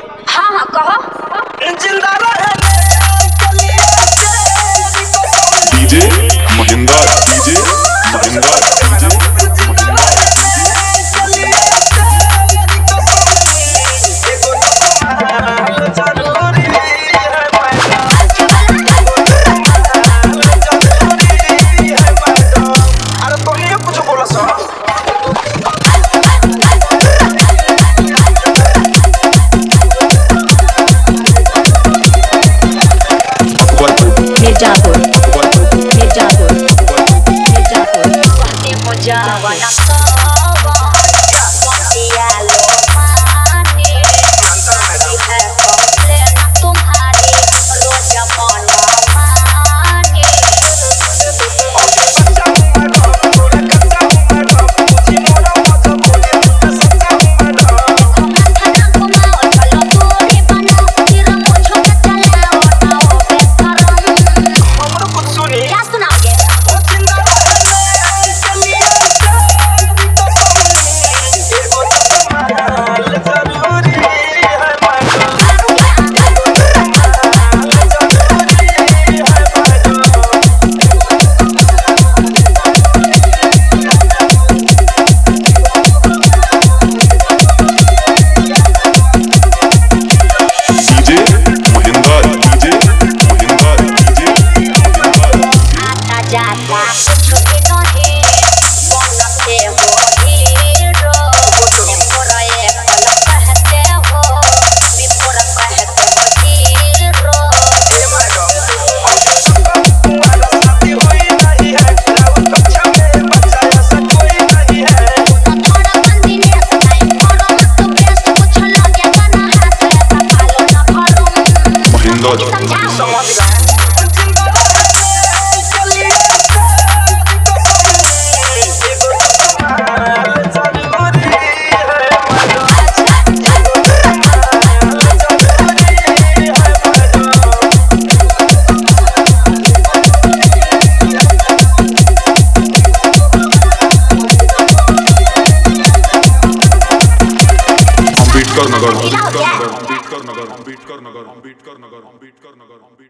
हाँ हाँ कहो। जिंदा रहने DJ Mahinder DJ Mahinder DJ Mirzapur Mirzapur Mirzapur मुझावना दिया लो पानी है लेना तुम्हारी रोज मनमानी क्या सुनाओगे? जाता कुछ भी नहीं मन से हो हीरो विपुरा एक पल कहते हो विपुरा कहते हो हीरो थोड़ा बंदी ने नहीं करो मत बेस कुछ लगे गाना हाथ से पालो न भरो समझाओ अम्बेडकर नगर अम्बेडकर नगर अम्बेडकर नगर अम्बेडकर नगर अम्बेडकर नगर अम्बेडकर नगर